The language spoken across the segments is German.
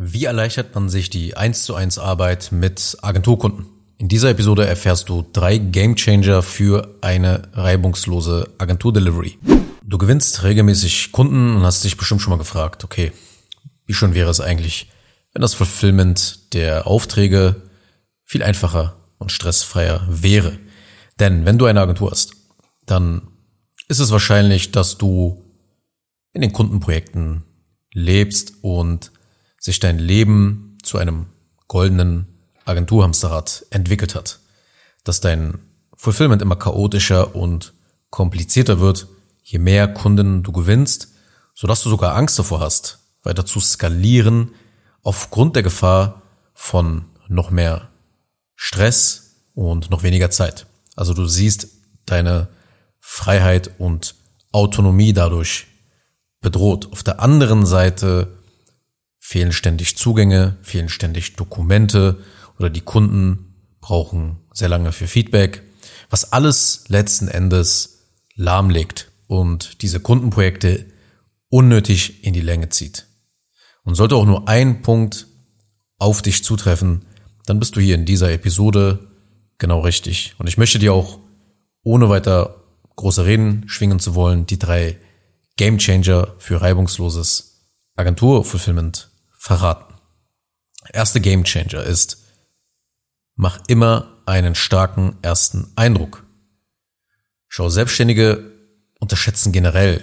Wie erleichtert man sich die 1:1 Arbeit mit Agenturkunden? In dieser Episode erfährst du 3 Gamechanger für eine reibungslose Agenturdelivery. Du gewinnst regelmäßig Kunden und hast dich bestimmt schon mal gefragt, okay, wie schön wäre es eigentlich, wenn das Fulfillment der Aufträge viel einfacher und stressfreier wäre. Denn wenn du eine Agentur hast, dann ist es wahrscheinlich, dass du in den Kundenprojekten lebst und sich dein Leben zu einem goldenen Agenturhamsterrad entwickelt hat. Dass dein Fulfillment immer chaotischer und komplizierter wird, je mehr Kunden du gewinnst, sodass du sogar Angst davor hast, weiter zu skalieren aufgrund der Gefahr von noch mehr Stress und noch weniger Zeit. Also du siehst deine Freiheit und Autonomie dadurch bedroht. Auf der anderen Seite fehlen ständig Zugänge, fehlen ständig Dokumente oder die Kunden brauchen sehr lange für Feedback, was alles letzten Endes lahmlegt und diese Kundenprojekte unnötig in die Länge zieht. Und sollte auch nur ein Punkt auf dich zutreffen, dann bist du hier in dieser Episode genau richtig. Und ich möchte dir auch, ohne weiter große Reden schwingen zu wollen, die 3 Gamechanger für reibungsloses Agenturfulfillment verraten. Erste Gamechanger ist: Mach immer einen starken ersten Eindruck. Schau, Selbstständige unterschätzen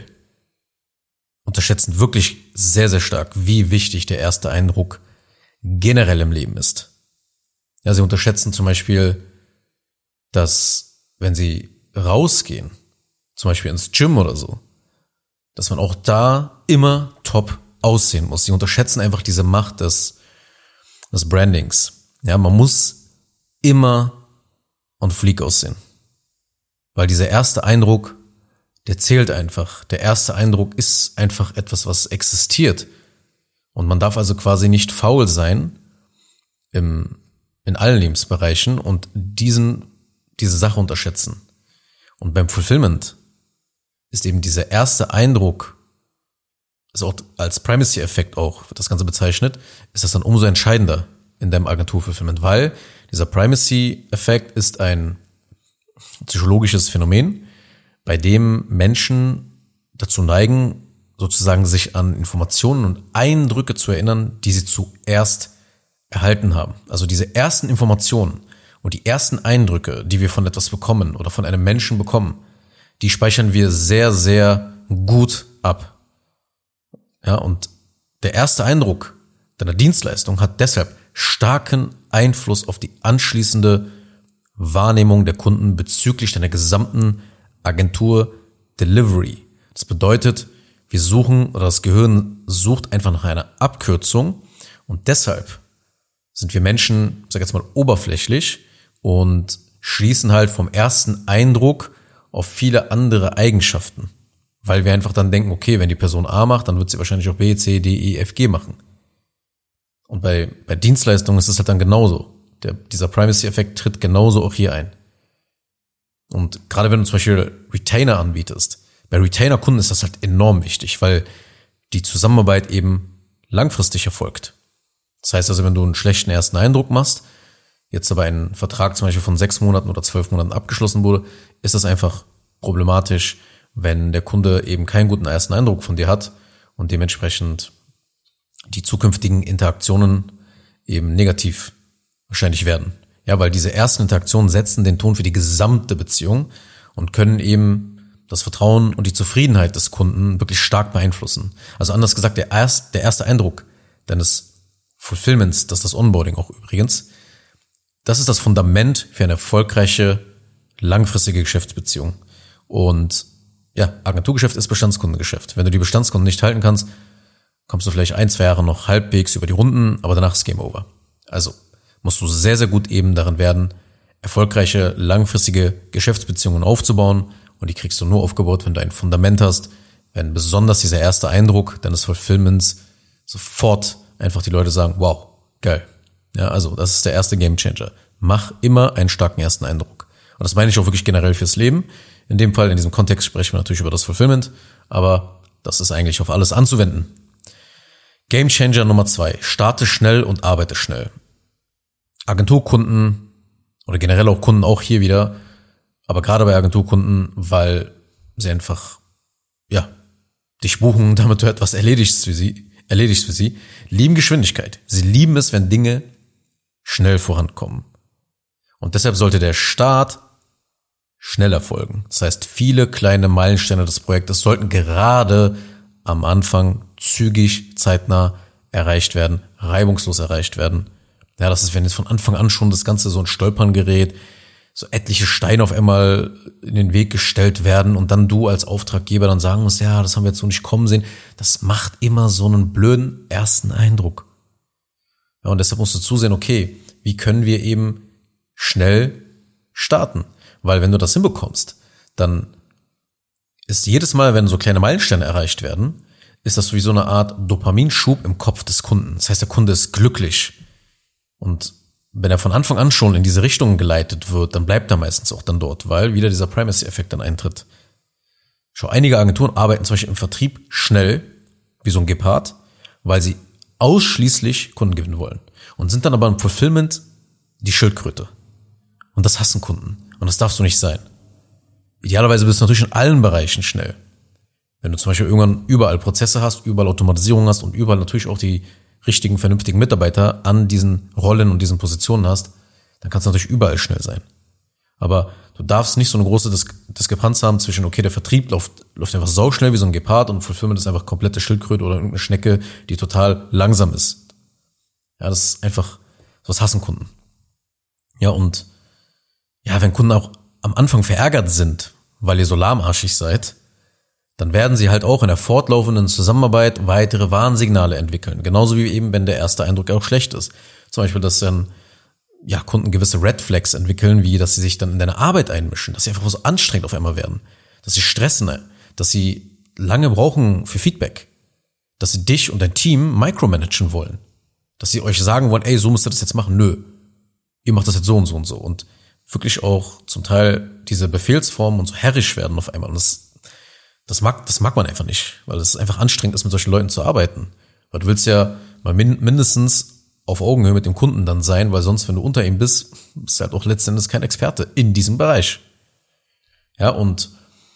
wirklich sehr, sehr stark, wie wichtig der erste Eindruck generell im Leben ist. Ja, sie unterschätzen zum Beispiel, dass wenn sie rausgehen, zum Beispiel ins Gym oder so, dass man auch da immer top aussehen muss. Sie unterschätzen einfach diese Macht des Brandings. Ja, man muss immer on fleek aussehen. Weil dieser erste Eindruck, der zählt einfach. Der erste Eindruck ist einfach etwas, was existiert. Und man darf also quasi nicht faul sein in allen Lebensbereichen und diese Sache unterschätzen. Und beim Fulfillment ist eben dieser erste Eindruck, ist auch als Primacy-Effekt auch, wird das Ganze bezeichnet, ist das dann umso entscheidender in deinem Agenturfulfillment, weil dieser Primacy-Effekt ist ein psychologisches Phänomen, bei dem Menschen dazu neigen, sozusagen sich an Informationen und Eindrücke zu erinnern, die sie zuerst erhalten haben. Also diese ersten Informationen und die ersten Eindrücke, die wir von etwas bekommen oder von einem Menschen bekommen, die speichern wir sehr, sehr gut ab. Ja, und der erste Eindruck deiner Dienstleistung hat deshalb starken Einfluss auf die anschließende Wahrnehmung der Kunden bezüglich deiner gesamten Agentur-Delivery. Das bedeutet, wir suchen, oder das Gehirn sucht einfach nach einer Abkürzung, und deshalb sind wir Menschen, ich sag jetzt mal, oberflächlich und schließen halt vom ersten Eindruck auf viele andere Eigenschaften. Weil wir einfach dann denken, okay, wenn die Person A macht, dann wird sie wahrscheinlich auch B, C, D, E, F, G machen. Und bei Dienstleistungen ist es halt dann genauso. Dieser Primacy-Effekt tritt genauso auch hier ein. Und gerade wenn du zum Beispiel Retainer anbietest, bei Retainer-Kunden ist das halt enorm wichtig, weil die Zusammenarbeit eben langfristig erfolgt. Das heißt also, wenn du einen schlechten ersten Eindruck machst, jetzt aber ein Vertrag zum Beispiel von 6 Monaten oder 12 Monaten abgeschlossen wurde, ist das einfach problematisch, wenn der Kunde eben keinen guten ersten Eindruck von dir hat und dementsprechend die zukünftigen Interaktionen eben negativ wahrscheinlich werden. Ja, weil diese ersten Interaktionen setzen den Ton für die gesamte Beziehung und können eben das Vertrauen und die Zufriedenheit des Kunden wirklich stark beeinflussen. Also anders gesagt, der erste Eindruck deines Fulfillments, das ist das Onboarding auch übrigens, das ist das Fundament für eine erfolgreiche, langfristige Geschäftsbeziehung. Und ja, Agenturgeschäft ist Bestandskundengeschäft. Wenn du die Bestandskunden nicht halten kannst, kommst du vielleicht 1-2 Jahre noch halbwegs über die Runden, aber danach ist Game Over. Also musst du sehr, sehr gut eben darin werden, erfolgreiche, langfristige Geschäftsbeziehungen aufzubauen. Und die kriegst du nur aufgebaut, wenn du ein Fundament hast, wenn besonders dieser erste Eindruck deines Fulfillments sofort einfach die Leute sagen, wow, geil. Ja, also das ist der erste Gamechanger. Mach immer einen starken ersten Eindruck. Und das meine ich auch wirklich generell fürs Leben. In dem Fall, in diesem Kontext sprechen wir natürlich über das Fulfillment, aber das ist eigentlich auf alles anzuwenden. Gamechanger Nummer 2. Starte schnell und arbeite schnell. Agenturkunden oder generell auch Kunden, auch hier wieder, aber gerade bei Agenturkunden, weil sie einfach, dich buchen, damit du etwas erledigst für sie, lieben Geschwindigkeit. Sie lieben es, wenn Dinge schnell vorankommen. Und deshalb sollte der Start schnell erfolgen. Das heißt, viele kleine Meilensteine des Projektes sollten gerade am Anfang zügig, zeitnah erreicht werden, reibungslos erreicht werden. Ja, das ist, wenn jetzt von Anfang an schon das Ganze so ein Stolpern gerät, so etliche Steine auf einmal in den Weg gestellt werden und dann du als Auftraggeber dann sagen musst, ja, das haben wir jetzt so nicht kommen sehen. Das macht immer so einen blöden ersten Eindruck. Ja, und deshalb musst du zusehen, okay, wie können wir eben schnell starten? Weil wenn du das hinbekommst, dann ist jedes Mal, wenn so kleine Meilensteine erreicht werden, ist das wie so eine Art Dopaminschub im Kopf des Kunden. Das heißt, der Kunde ist glücklich. Und wenn er von Anfang an schon in diese Richtung geleitet wird, dann bleibt er meistens auch dann dort, weil wieder dieser Primacy-Effekt dann eintritt. Schau, einige Agenturen arbeiten zum Beispiel im Vertrieb schnell, wie so ein Gepard, weil sie ausschließlich Kunden gewinnen wollen. Und sind dann aber im Fulfillment die Schildkröte. Und das hassen Kunden. Und das darfst du nicht sein. Idealerweise bist du natürlich in allen Bereichen schnell. Wenn du zum Beispiel irgendwann überall Prozesse hast, überall Automatisierung hast und überall natürlich auch die richtigen, vernünftigen Mitarbeiter an diesen Rollen und diesen Positionen hast, dann kannst du natürlich überall schnell sein. Aber du darfst nicht so eine große Diskrepanz haben zwischen, okay, der Vertrieb läuft einfach sauschnell wie so ein Gepard und Fulfillment ist einfach komplette Schildkröte oder irgendeine Schnecke, die total langsam ist. Ja, das ist einfach, sowas hassen Kunden. Ja, und ja, wenn Kunden auch am Anfang verärgert sind, weil ihr so lahmarschig seid, dann werden sie halt auch in der fortlaufenden Zusammenarbeit weitere Warnsignale entwickeln. Genauso wie eben, wenn der erste Eindruck auch schlecht ist. Zum Beispiel, dass dann Kunden gewisse Red Flags entwickeln, wie dass sie sich dann in deine Arbeit einmischen, dass sie einfach so anstrengend auf einmal werden, dass sie stressen, dass sie lange brauchen für Feedback, dass sie dich und dein Team micromanagen wollen, dass sie euch sagen wollen, ey, so müsst ihr das jetzt machen. Nö, ihr macht das jetzt so und so und so. Und wirklich auch zum Teil diese Befehlsformen und so herrisch werden auf einmal. Und das mag man einfach nicht, weil es einfach anstrengend ist, mit solchen Leuten zu arbeiten. Weil du willst ja mal mindestens auf Augenhöhe mit dem Kunden dann sein, weil sonst, wenn du unter ihm bist, bist du halt auch letztendlich kein Experte in diesem Bereich. Ja, und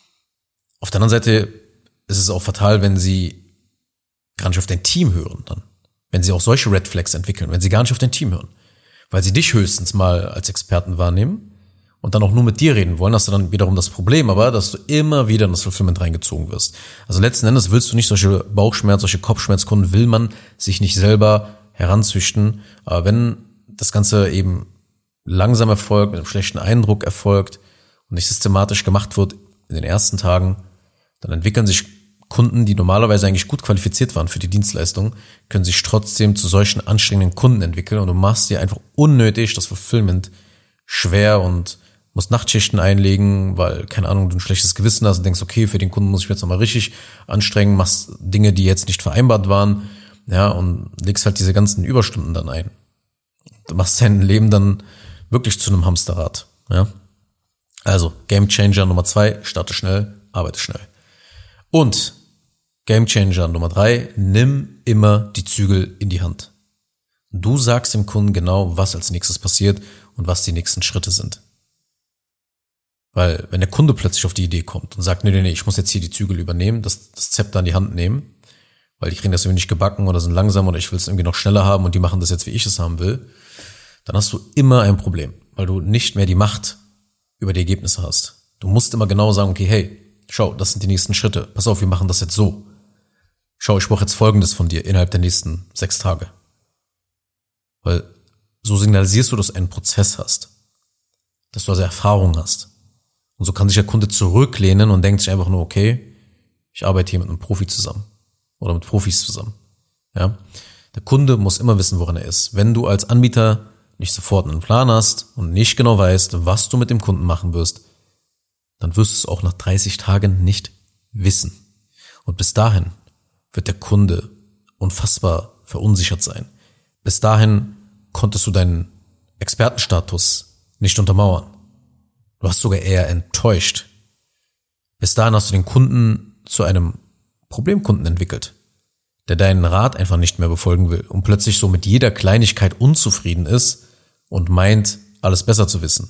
auf der anderen Seite ist es auch fatal, wenn sie gar nicht auf dein Team hören dann. Wenn sie auch solche Red Flags entwickeln, wenn sie gar nicht auf dein Team hören. Weil sie dich höchstens mal als Experten wahrnehmen und dann auch nur mit dir reden wollen, hast du dann wiederum das Problem, aber dass du immer wieder in das Fulfillment reingezogen wirst. Also letzten Endes willst du nicht solche solche Kopfschmerzkunden, will man sich nicht selber heranzüchten. Aber wenn das Ganze eben langsam erfolgt, mit einem schlechten Eindruck erfolgt und nicht systematisch gemacht wird in den ersten Tagen, dann entwickeln sich Kunden, die normalerweise eigentlich gut qualifiziert waren für die Dienstleistung, können sich trotzdem zu solchen anstrengenden Kunden entwickeln und du machst dir einfach unnötig das Fulfillment schwer und musst Nachtschichten einlegen, weil, keine Ahnung, du ein schlechtes Gewissen hast und denkst, okay, für den Kunden muss ich mich jetzt nochmal richtig anstrengen, machst Dinge, die jetzt nicht vereinbart waren, ja, und legst halt diese ganzen Überstunden dann ein. Du machst dein Leben dann wirklich zu einem Hamsterrad, ja. Also, Gamechanger Nummer 2, starte schnell, arbeite schnell. Und Gamechanger Nummer 3, nimm immer die Zügel in die Hand. Du sagst dem Kunden genau, was als nächstes passiert und was die nächsten Schritte sind. Weil wenn der Kunde plötzlich auf die Idee kommt und sagt, nee, ich muss jetzt hier die Zügel übernehmen, das Zepter in die Hand nehmen, weil die kriegen das irgendwie nicht gebacken oder sind langsam oder ich will es irgendwie noch schneller haben und die machen das jetzt, wie ich es haben will, dann hast du immer ein Problem, weil du nicht mehr die Macht über die Ergebnisse hast. Du musst immer genau sagen, okay, hey, schau, das sind die nächsten Schritte. Pass auf, wir machen das jetzt so. Schau, ich brauche jetzt Folgendes von dir innerhalb der nächsten 6 Tage. Weil so signalisierst du, dass du einen Prozess hast. Dass du also Erfahrung hast. Und so kann sich der Kunde zurücklehnen und denkt sich einfach nur, okay, ich arbeite hier mit einem Profi zusammen. Oder mit Profis zusammen. Ja? Der Kunde muss immer wissen, woran er ist. Wenn du als Anbieter nicht sofort einen Plan hast und nicht genau weißt, was du mit dem Kunden machen wirst, dann wirst du es auch nach 30 Tagen nicht wissen. Und bis dahin wird der Kunde unfassbar verunsichert sein. Bis dahin konntest du deinen Expertenstatus nicht untermauern. Du hast sogar eher enttäuscht. Bis dahin hast du den Kunden zu einem Problemkunden entwickelt, der deinen Rat einfach nicht mehr befolgen will und plötzlich so mit jeder Kleinigkeit unzufrieden ist und meint, alles besser zu wissen.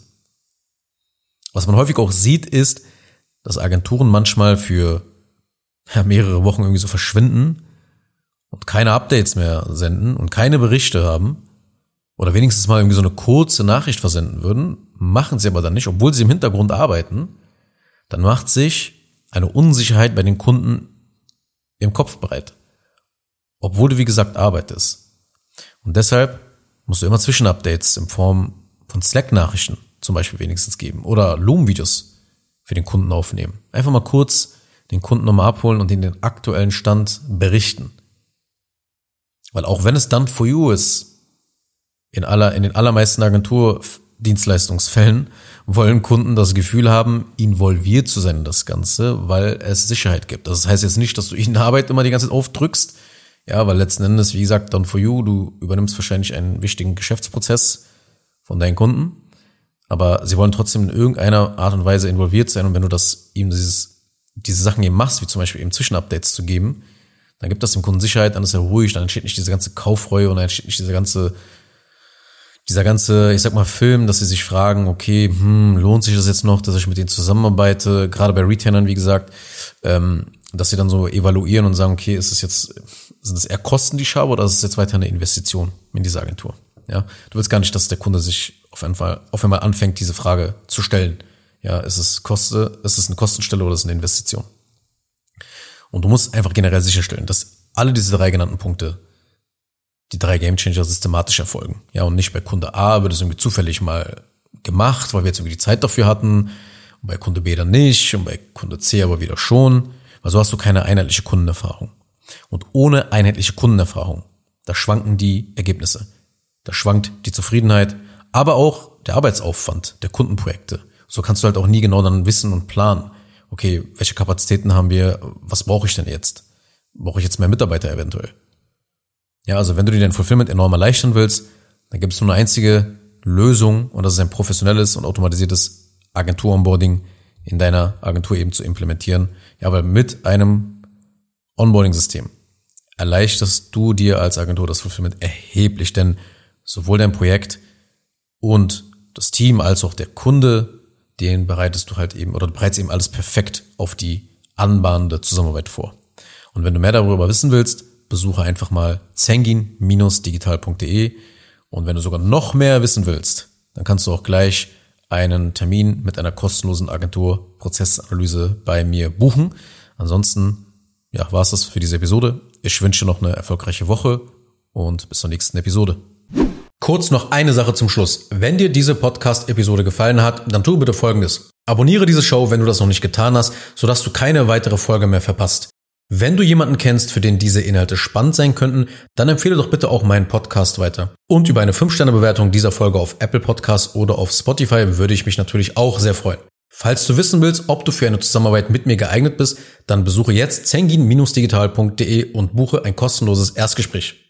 Was man häufig auch sieht, ist, dass Agenturen manchmal für mehrere Wochen irgendwie so verschwinden und keine Updates mehr senden und keine Berichte haben oder wenigstens mal irgendwie so eine kurze Nachricht versenden würden, machen sie aber dann nicht, obwohl sie im Hintergrund arbeiten. Dann macht sich eine Unsicherheit bei den Kunden im Kopf breit, obwohl du wie gesagt arbeitest. Und deshalb musst du immer Zwischenupdates in Form von Slack-Nachrichten zum Beispiel wenigstens geben oder Loom-Videos für den Kunden aufnehmen. Einfach mal kurz den Kunden nochmal abholen und ihm den aktuellen Stand berichten. Weil auch wenn es done for you ist, in den allermeisten Agenturdienstleistungsfällen wollen Kunden das Gefühl haben, involviert zu sein in das Ganze, weil es Sicherheit gibt. Das heißt jetzt nicht, dass du ihnen Arbeit immer die ganze Zeit aufdrückst, ja, weil letzten Endes, wie gesagt, done for you, du übernimmst wahrscheinlich einen wichtigen Geschäftsprozess von deinen Kunden, aber sie wollen trotzdem in irgendeiner Art und Weise involviert sein und wenn du das ihm diese Sachen eben machst, wie zum Beispiel eben Zwischenupdates zu geben, dann gibt das dem Kunden Sicherheit, dann ist er ruhig, dann entsteht nicht diese ganze Kaufreue und dann entsteht nicht dieser ganze, ich sag mal, Film, dass sie sich fragen, okay, lohnt sich das jetzt noch, dass ich mit denen zusammenarbeite, gerade bei Retailern, wie gesagt, dass sie dann so evaluieren und sagen, okay, sind das eher Kosten, die ich habe, oder ist es jetzt weiter eine Investition in diese Agentur? Ja, du willst gar nicht, dass der Kunde sich auf einmal anfängt, diese Frage zu stellen. Ja, ist es eine Kostenstelle oder ist es eine Investition? Und du musst einfach generell sicherstellen, dass alle diese 3 genannten Punkte, die 3 Gamechanger systematisch erfolgen. Ja, und nicht bei Kunde A wird es irgendwie zufällig mal gemacht, weil wir jetzt irgendwie die Zeit dafür hatten, und bei Kunde B dann nicht und bei Kunde C aber wieder schon, weil so hast du keine einheitliche Kundenerfahrung. Und ohne einheitliche Kundenerfahrung, da schwanken die Ergebnisse. Da schwankt die Zufriedenheit, aber auch der Arbeitsaufwand der Kundenprojekte. So kannst du halt auch nie genau dann wissen und planen. Okay, welche Kapazitäten haben wir? Was brauche ich denn jetzt? Brauche ich jetzt mehr Mitarbeiter eventuell? Ja, also wenn du dir dein Fulfillment enorm erleichtern willst, dann gibt es nur eine einzige Lösung und das ist ein professionelles und automatisiertes Agentur-Onboarding in deiner Agentur eben zu implementieren. Ja, weil mit einem Onboarding-System erleichterst du dir als Agentur das Fulfillment erheblich, denn sowohl dein Projekt und das Team als auch der Kunde, den bereitest du halt eben oder du bereitest eben alles perfekt auf die anbahnende Zusammenarbeit vor. Und wenn du mehr darüber wissen willst, besuche einfach mal zengin-digital.de und wenn du sogar noch mehr wissen willst, dann kannst du auch gleich einen Termin mit einer kostenlosen Agentur-Prozessanalyse bei mir buchen. Ansonsten, ja, war es das für diese Episode. Ich wünsche dir noch eine erfolgreiche Woche und bis zur nächsten Episode. Kurz noch eine Sache zum Schluss. Wenn dir diese Podcast-Episode gefallen hat, dann tu bitte Folgendes. Abonniere diese Show, wenn du das noch nicht getan hast, sodass du keine weitere Folge mehr verpasst. Wenn du jemanden kennst, für den diese Inhalte spannend sein könnten, dann empfehle doch bitte auch meinen Podcast weiter. Und über eine 5-Sterne-Bewertung dieser Folge auf Apple Podcasts oder auf Spotify würde ich mich natürlich auch sehr freuen. Falls du wissen willst, ob du für eine Zusammenarbeit mit mir geeignet bist, dann besuche jetzt zengin-digital.de und buche ein kostenloses Erstgespräch.